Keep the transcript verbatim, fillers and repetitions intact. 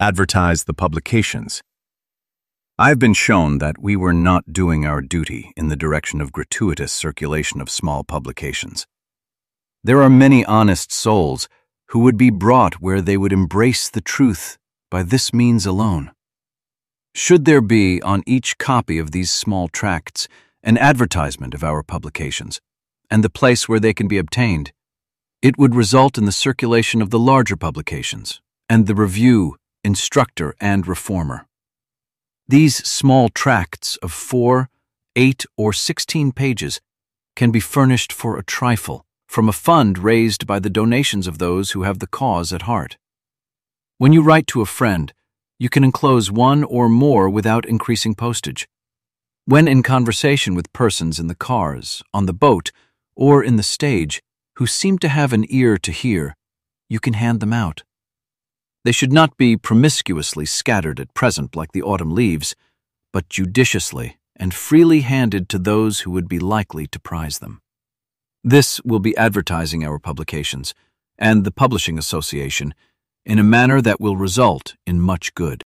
Advertise the publications. I've been shown that we were not doing our duty in the direction of gratuitous circulation of small publications. There are many honest souls who would be brought where they would embrace the truth by this means alone. Should there be on each copy of these small tracts an advertisement of our publications, and the place where they can be obtained, it would result in the circulation of the larger publications, and the Review, Instructor, and Reformer. These small tracts of four, eight, or sixteen pages can be furnished for a trifle from a fund raised by the donations of those who have the cause at heart. When you write to a friend, you can enclose one or more without increasing postage. When in conversation with persons in the cars, on the boat, or in the stage who seem to have an ear to hear, you can hand them out. They should not be promiscuously scattered at present like the autumn leaves, but judiciously and freely handed to those who would be likely to prize them. This will be advertising our publications and the Publishing Association in a manner that will result in much good.